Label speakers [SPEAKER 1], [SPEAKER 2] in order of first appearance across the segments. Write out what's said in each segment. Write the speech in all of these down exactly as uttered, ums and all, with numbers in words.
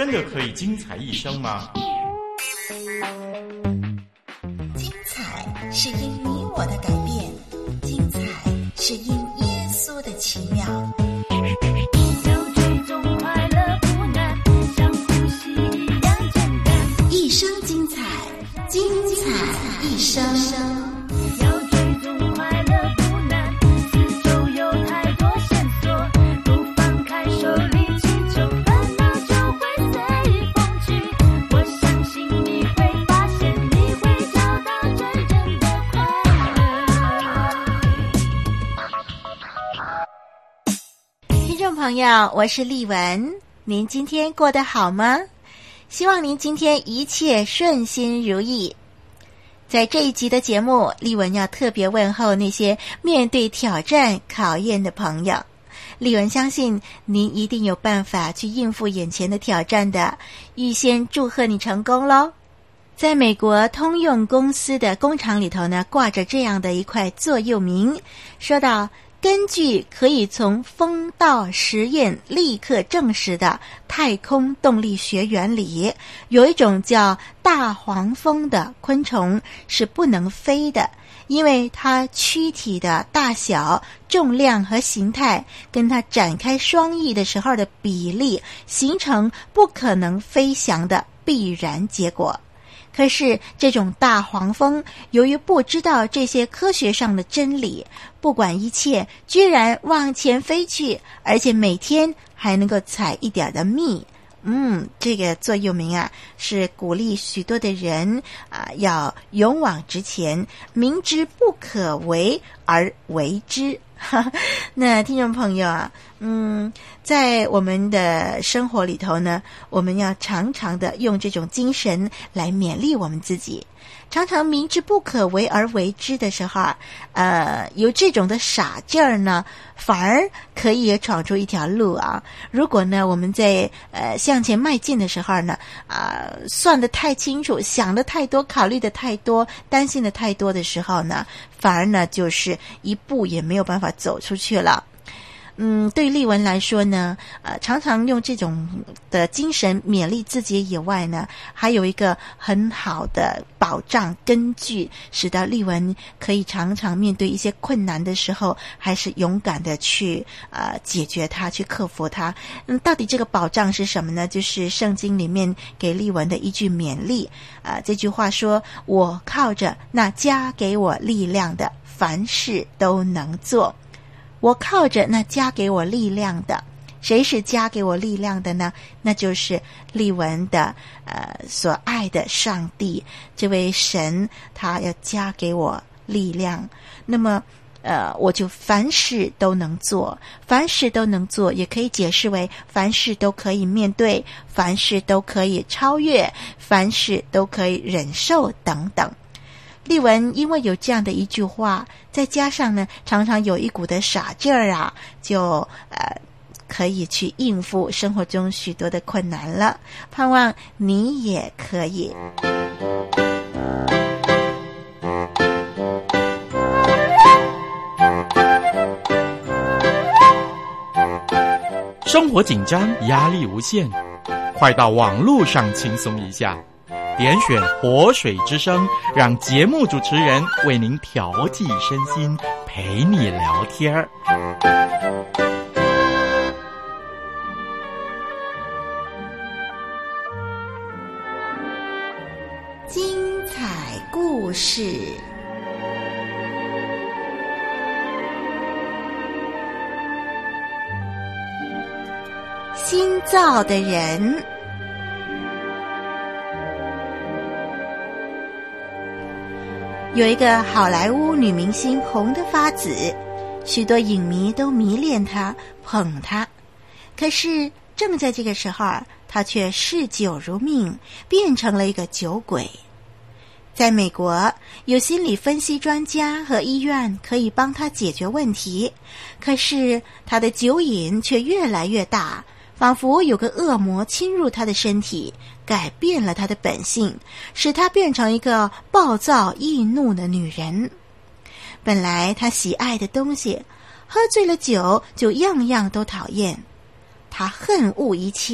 [SPEAKER 1] 真的可以精彩一生吗？
[SPEAKER 2] 精彩是因你我的改变，精彩是因耶稣的奇妙。一生精彩，精彩一生。
[SPEAKER 3] 要追踪快乐不难，四周有太多线索，不放开手里气球，烦恼就会随意风去。我相信你会发现，你会找到真正的快乐。
[SPEAKER 4] 听众朋友，我是丽文，您今天过得好吗？希望您今天一切顺心如意。在这一集的节目，丽文要特别问候那些面对挑战考验的朋友。丽文相信您一定有办法去应付眼前的挑战的，预先祝贺你成功咯。在美国通用公司的工厂里头呢，挂着这样的一块座右铭，说到根据可以从风道实验立刻证实的太空动力学原理，有一种叫大黄蜂的昆虫是不能飞的，因为它躯体的大小、重量和形态跟它展开双翼的时候的比例，形成不可能飞翔的必然结果。可是这种大黄蜂由于不知道这些科学上的真理，不管一切，居然往前飞去，而且每天还能够采一点的蜜。嗯，这个座右铭啊，是鼓励许多的人啊，要勇往直前，明知不可为而为之。那听众朋友啊，嗯，在我们的生活里头呢，我们要常常的用这种精神来勉励我们自己。常常明知不可为而为之的时候，呃，有这种的傻劲儿呢，反而可以闯出一条路啊。如果呢，我们在呃向前迈进的时候呢，啊、呃，算得太清楚，想得太多，考虑得太多，担心得太多的时候呢，反而呢，就是一步也没有办法走出去了。嗯，对丽文来说呢，呃，常常用这种的精神勉励自己以外呢，还有一个很好的保障根据，使得丽文可以常常面对一些困难的时候，还是勇敢的去呃解决它，去克服它。嗯，到底这个保障是什么呢？就是圣经里面给丽文的一句勉励啊、呃，这句话说：“我靠着那加给我力量的，凡事都能做。”我靠着那加给我力量的，谁是加给我力量的呢？那就是丽文的呃所爱的上帝，这位神，他要加给我力量。那么呃，我就凡事都能做，凡事都能做，也可以解释为凡事都可以面对，凡事都可以超越，凡事都可以忍受等等。丽文因为有这样的一句话，再加上呢，常常有一股的傻劲儿啊，就呃可以去应付生活中许多的困难了。盼望你也可以。
[SPEAKER 1] 生活紧张，压力无限，快到网络上轻松一下。点选活水之声，让节目主持人为您调剂身心，陪你聊天儿。
[SPEAKER 2] 精彩故事。
[SPEAKER 4] 新造的人。有一个好莱坞女明星红得发紫，许多影迷都迷恋她，捧她。可是正在这个时候，她却嗜酒如命，变成了一个酒鬼。在美国，有心理分析专家和医院可以帮她解决问题，可是她的酒瘾却越来越大，仿佛有个恶魔侵入她的身体，改变了她的本性，使她变成一个暴躁易怒的女人。本来她喜爱的东西，喝醉了酒就样样都讨厌。她恨恶一切，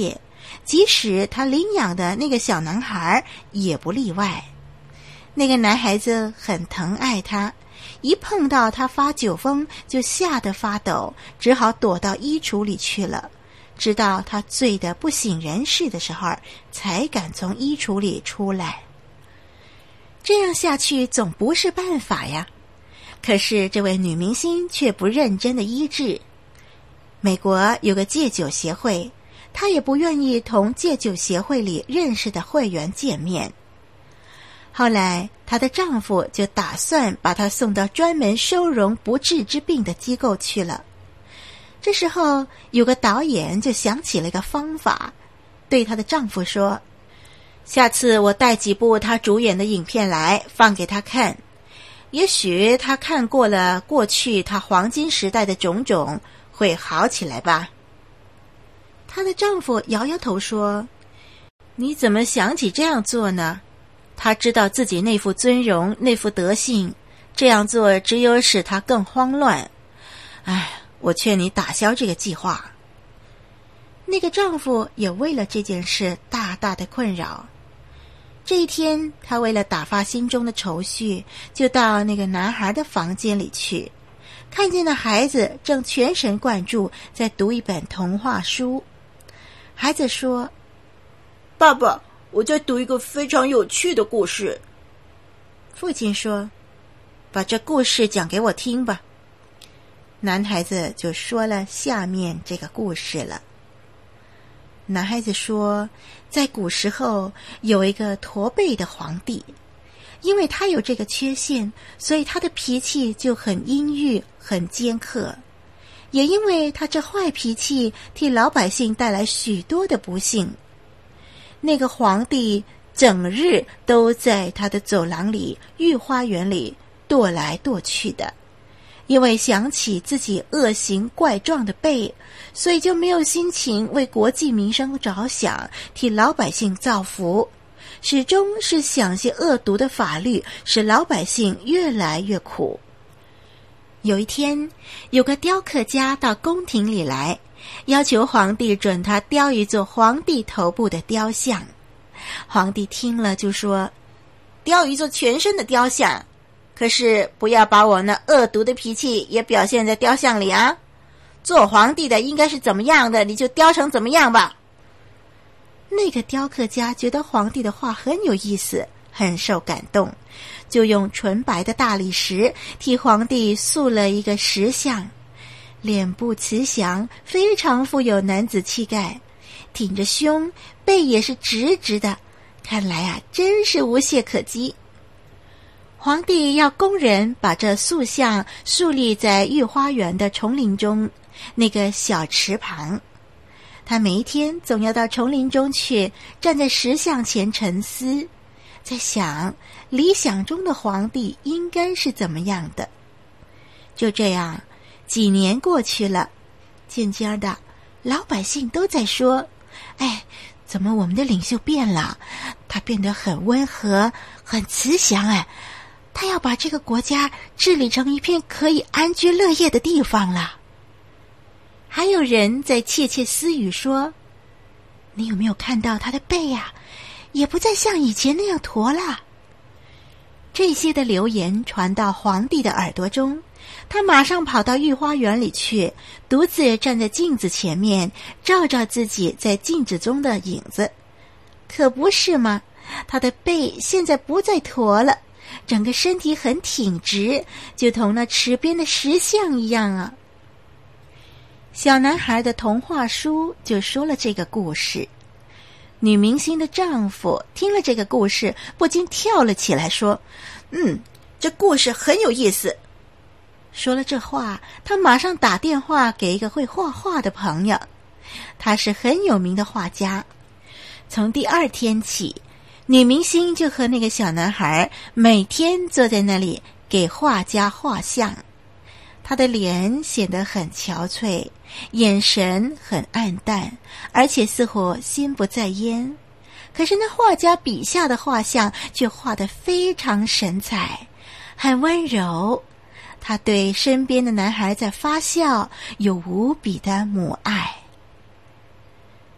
[SPEAKER 4] 即使她领养的那个小男孩也不例外。那个男孩子很疼爱她，一碰到她发酒疯就吓得发抖，只好躲到衣橱里去了。直到她醉得不省人事的时候，才敢从衣橱里出来。这样下去总不是办法呀。可是这位女明星却不认真的医治。美国有个戒酒协会，她也不愿意同戒酒协会里认识的会员见面。后来她的丈夫就打算把她送到专门收容不治之病的机构去了。这时候有个导演就想起了一个方法，对她的丈夫说，下次我带几部她主演的影片来放给她看，也许她看过了过去她黄金时代的种种，会好起来吧。她的丈夫摇摇头说，你怎么想起这样做呢？她知道自己那副尊容，那副德性，这样做只有使她更慌乱。唉，我劝你打消这个计划。那个丈夫也为了这件事大大的困扰。这一天，他为了打发心中的愁绪，就到那个男孩的房间里去，看见那孩子正全神贯注在读一本童话书。孩子说，爸爸，我在读一个非常有趣的故事。父亲说，把这故事讲给我听吧。男孩子就说了下面这个故事了。男孩子说，在古时候有一个驼背的皇帝，因为他有这个缺陷，所以他的脾气就很阴郁，很尖刻。也因为他这坏脾气，替老百姓带来许多的不幸。那个皇帝整日都在他的走廊里、御花园里踱来踱去的。因为想起自己恶行怪状的背，所以就没有心情为国计民生着想，替老百姓造福，始终是想些恶毒的法律，使老百姓越来越苦。有一天，有个雕刻家到宫廷里来，要求皇帝准他雕一座皇帝头部的雕像。皇帝听了就说，雕一座全身的雕像，可是不要把我那恶毒的脾气也表现在雕像里啊！做皇帝的应该是怎么样的，你就雕成怎么样吧。那个雕刻家觉得皇帝的话很有意思，很受感动，就用纯白的大理石替皇帝塑了一个石像，脸部慈祥，非常富有男子气概，挺着胸，背也是直直的，看来啊，真是无懈可击。皇帝要工人把这塑像树立在御花园的丛林中那个小池旁，他每一天总要到丛林中去，站在石像前沉思，在想理想中的皇帝应该是怎么样的。就这样，几年过去了，渐渐的，老百姓都在说，哎，怎么我们的领袖变了？他变得很温和，很慈祥，哎，他要把这个国家治理成一片可以安居乐业的地方了。还有人在窃窃私语说，你有没有看到他的背呀、啊？也不再像以前那样驼了。这些的流言传到皇帝的耳朵中，他马上跑到御花园里去，独自站在镜子前面，照照自己在镜子中的影子。可不是吗？他的背现在不再驼了，整个身体很挺直，就同那池边的石像一样啊。小男孩的童话书就说了这个故事。女明星的丈夫听了这个故事，不禁跳了起来，说，嗯，这故事很有意思。说了这话，他马上打电话给一个会画画的朋友，他是很有名的画家。从第二天起，女明星就和那个小男孩每天坐在那里给画家画像。他的脸显得很憔悴，眼神很暗淡，而且似乎心不在焉。可是那画家笔下的画像却画得非常神采，很温柔。他对身边的男孩在发笑，有无比的母爱。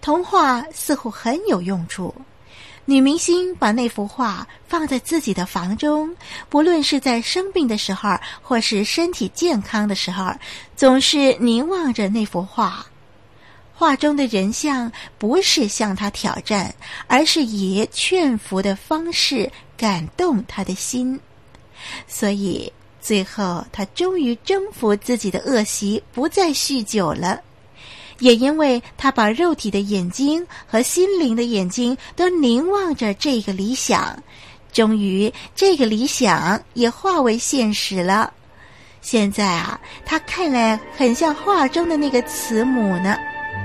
[SPEAKER 4] 童话似乎很有用处。女明星把那幅画放在自己的房中，不论是在生病的时候，或是身体健康的时候，总是凝望着那幅画。画中的人像不是向她挑战，而是以劝服的方式感动她的心。所以最后她终于征服自己的恶习，不再酗酒了。也因为他把肉体的眼睛和心灵的眼睛都凝望着这个理想，终于这个理想也化为现实了。现在啊，他看来很像画中的那个慈母呢。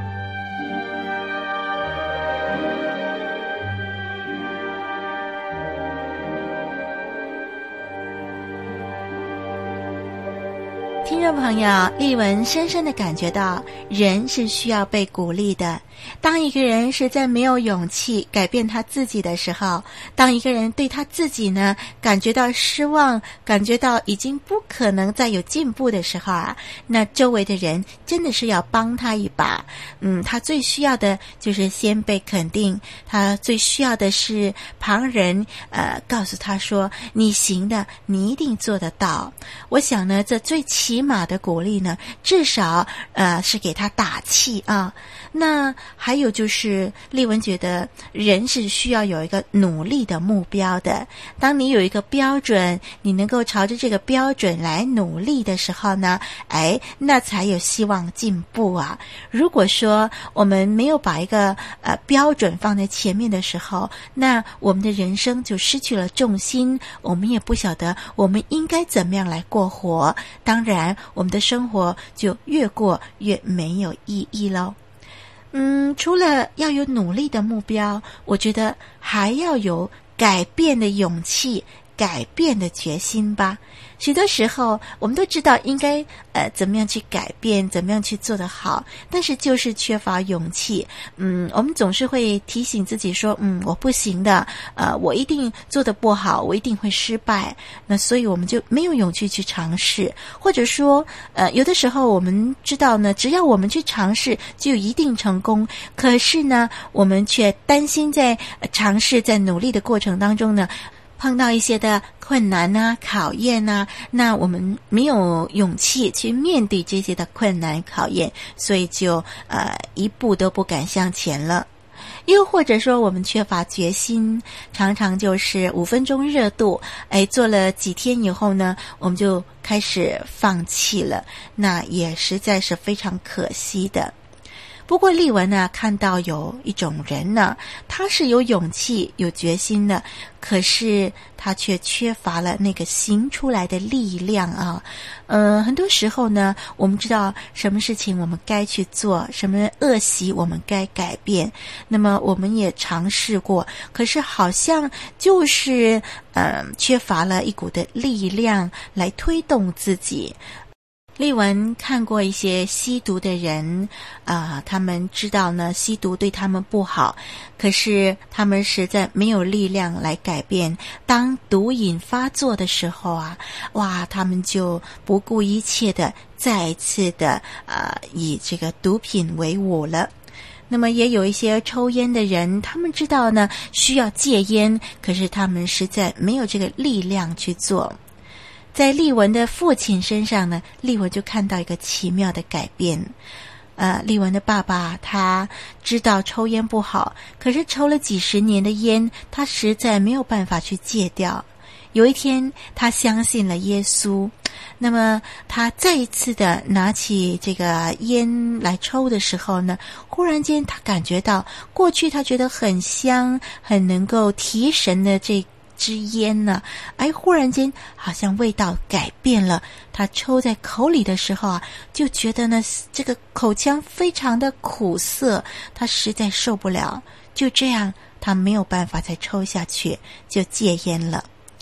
[SPEAKER 4] 听众朋友，丽文深深地感觉到人是需要被鼓励的。当一个人实在没有勇气改变他自己的时候，当一个人对他自己呢感觉到失望，感觉到已经不可能再有进步的时候啊，那周围的人真的是要帮他一把。嗯，他最需要的就是先被肯定，他最需要的是旁人呃告诉他说你行的，你一定做得到。我想呢，这最起码的鼓励呢，至少呃是给他打气啊。那还有就是丽文觉得人是需要有一个努力的目标的。当你有一个标准，你能够朝着这个标准来努力的时候呢，哎，那才有希望进步啊。如果说我们没有把一个呃标准放在前面的时候，那我们的人生就失去了重心，我们也不晓得我们应该怎么样来过活，当然我们的生活就越过越没有意义咯。嗯，除了要有努力的目标，我觉得还要有改变的勇气，改变的决心吧。许多时候我们都知道应该呃怎么样去改变，怎么样去做得好，但是就是缺乏勇气。嗯，我们总是会提醒自己说，嗯，我不行的，呃，我一定做得不好，我一定会失败。那所以我们就没有勇气去尝试，或者说呃有的时候我们知道呢，只要我们去尝试就一定成功，可是呢我们却担心在尝试在努力的过程当中呢碰到一些的困难啊、考验啊，那我们没有勇气去面对这些的困难考验，所以就呃一步都不敢向前了。又或者说我们缺乏决心，常常就是五分钟热度，哎，做了几天以后呢，我们就开始放弃了，那也实在是非常可惜的。不过丽文呢，看到有一种人呢，他是有勇气有决心的，可是他却缺乏了那个行出来的力量啊。呃，很多时候呢，我们知道什么事情我们该去做，什么恶习我们该改变，那么我们也尝试过，可是好像就是呃缺乏了一股的力量来推动自己。丽文看过一些吸毒的人啊、呃，他们知道呢吸毒对他们不好，可是他们实在没有力量来改变。当毒瘾发作的时候啊，哇，他们就不顾一切的再一次的呃以这个毒品为伍了。那么也有一些抽烟的人，他们知道呢需要戒烟，可是他们实在没有这个力量去做。在丽文的父亲身上呢，丽文就看到一个奇妙的改变。呃，丽文的爸爸他知道抽烟不好，可是抽了几十年的烟，他实在没有办法去戒掉。有一天他相信了耶稣，那么他再一次的拿起这个烟来抽的时候呢，忽然间他感觉到过去他觉得很香很能够提神的这支烟呢，哎，忽然间好像味道改变了，他抽在口里的时候啊，就觉得呢这个口腔非常的苦涩，他实在受不了，就这样他没有办法再抽下去，就戒烟了。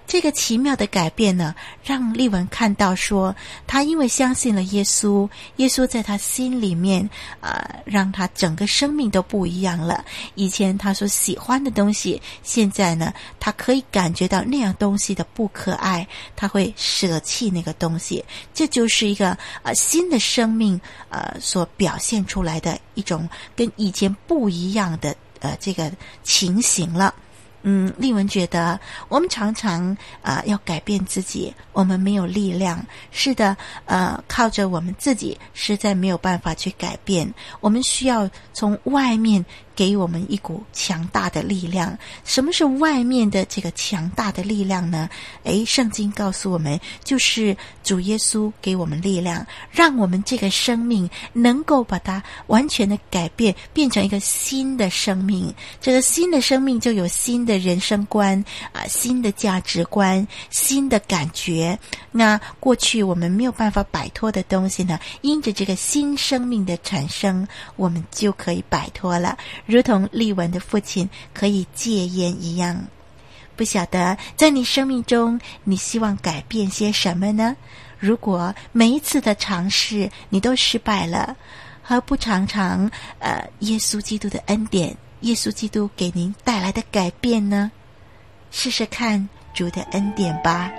[SPEAKER 4] 这个奇妙的改变呢，让丽文看到说，他因为相信了耶稣，耶稣在他心里面呃，让他整个生命都不一样了。以前他所喜欢的东西，现在呢，他可以感觉到那样东西的不可爱，他会舍弃那个东西。这就是一个呃新的生命呃所表现出来的一种跟以前不一样的呃这个情形了。嗯，丽文觉得我们常常呃要改变自己，我们没有力量。是的，呃靠着我们自己实在没有办法去改变，我们需要从外面给我们一股强大的力量。什么是外面的这个强大的力量呢？诶，圣经告诉我们，就是主耶稣给我们力量，让我们这个生命能够把它完全的改变，变成一个新的生命。这个新的生命就有新的人生观啊、呃，新的价值观，新的感觉。那过去我们没有办法摆脱的东西呢，因着这个新生命的产生，我们就可以摆脱了，如同丽文的父亲可以戒烟一样。不晓得在你生命中，你希望改变些什么呢？如果每一次的尝试你都失败了，何不常常呃耶稣基督的恩典，耶稣基督给您带来的改变呢？试试看主的恩典吧。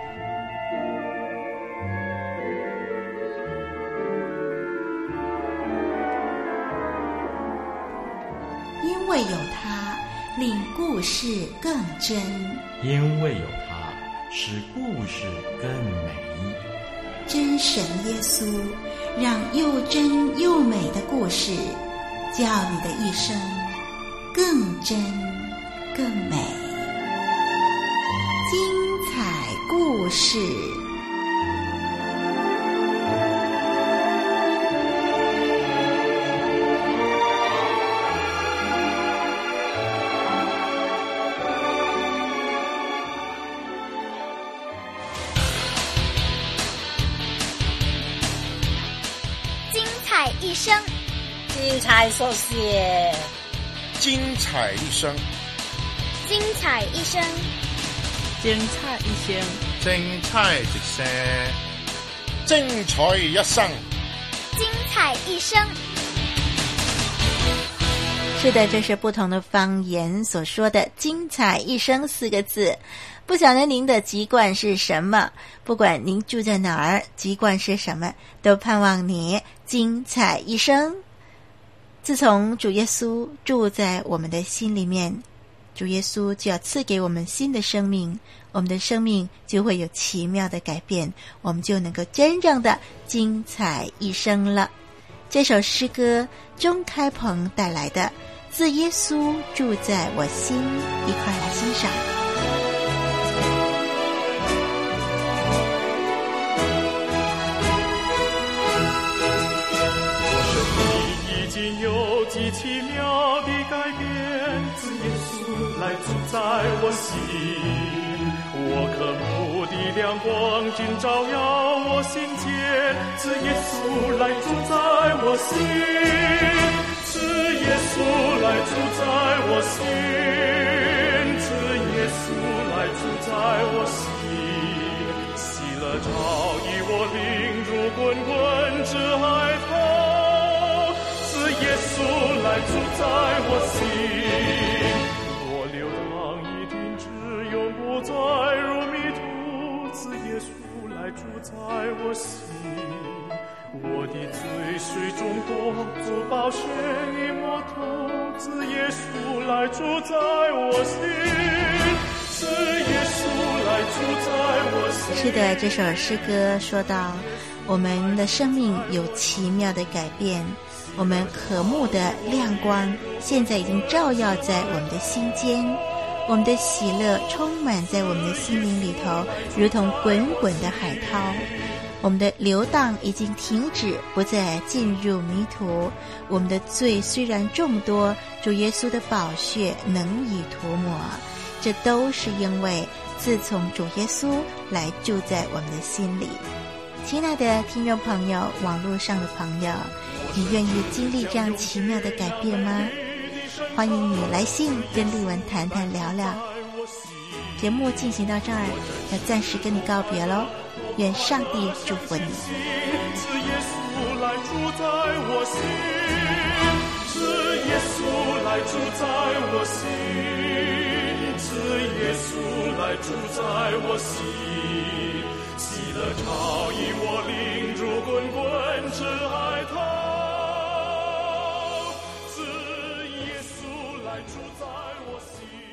[SPEAKER 4] 因为有他，令故事更真；
[SPEAKER 1] 因为有他，使故事更美。
[SPEAKER 2] 真神耶稣，让又真又美的故事，叫你的一生更真更美。精彩故事。
[SPEAKER 5] 一生，
[SPEAKER 6] 精彩所写，
[SPEAKER 7] 精彩一生，
[SPEAKER 5] 精彩一生，
[SPEAKER 6] 精彩一生，
[SPEAKER 7] 精彩一生，精彩一生，
[SPEAKER 5] 精彩一生。
[SPEAKER 4] 是的，这是不同的方言所说的精彩一生四个字。不晓得您的籍贯是什么，不管您住在哪儿，籍贯是什么，都盼望你精彩一生。自从主耶稣住在我们的心里面，主耶稣就要赐给我们新的生命，我们的生命就会有奇妙的改变，我们就能够真正的精彩一生了。这首诗歌钟开鹏带来的自耶稣住在我心，一块来欣赏。
[SPEAKER 8] 有极奇妙的改变，自耶稣来住在我心，我渴慕的亮光尽照耀我心间，自耶稣来住在我心，自耶稣来住在我心，自耶稣来住在我心，喜乐潮以我领入滚滚之海涛，耶稣来住在我心，我流淌一停止，永不再入迷途，自耶稣来住在我心，我的罪水中多，主宝血已抹透，自耶稣来住在我心，自耶稣来住在我心。
[SPEAKER 4] 是的，这首诗歌说到我们的生命有奇妙的改变，我们渴慕的亮光现在已经照耀在我们的心间，我们的喜乐充满在我们的心灵里头，如同滚滚的海涛，我们的流荡已经停止，不再进入迷途，我们的罪虽然众多，主耶稣的宝血能以涂抹，这都是因为自从主耶稣来住在我们的心里。亲爱的听众朋友，网络上的朋友，你愿意经历这样奇妙的改变吗？欢迎你来信跟丽文谈谈聊聊。 节目进行到这儿，要暂时跟你告别喽。愿上帝祝福你。
[SPEAKER 8] 是耶稣来住在我心，是耶稣来住在我心，是耶稣来住在我心。喜乐潮以我领入滚滚之海涛，是耶稣来住在我心。